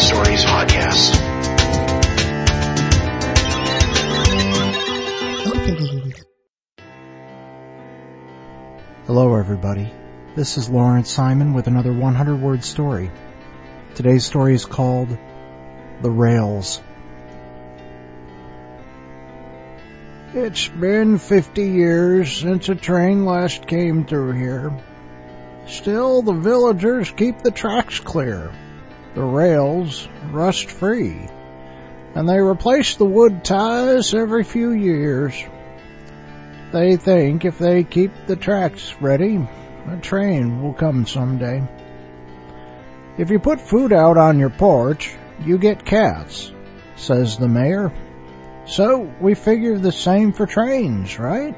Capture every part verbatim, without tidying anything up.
Stories podcast. Opening. Hello everybody, this is Lawrence Simon with another one hundred word story. Today's story is called The Rails. It's been fifty years since a train last came through here. Still, the villagers keep the tracks clear, the rails rust-free, and they replace the wood ties every few years. They think if they keep the tracks ready, a train will come someday. If you put food out on your porch, you get cats, says the mayor. So we figure the same for trains, right?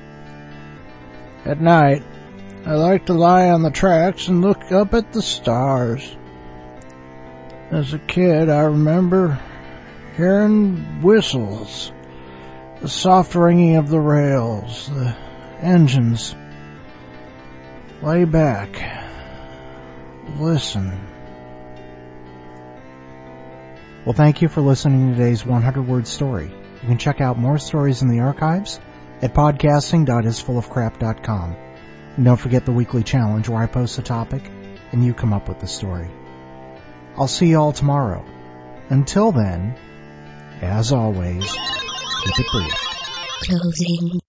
At night, I like to lie on the tracks and look up at the stars. As a kid, I remember hearing whistles, the soft ringing of the rails, the engines. Lay back. Listen. Well, thank you for listening to today's one hundred word story. You can check out more stories in the archives at podcasting dot is full of crap dot com. And don't forget the weekly challenge where I post a topic and you come up with the story. I'll see you all tomorrow. Until then, as always, keep it brief. Closing.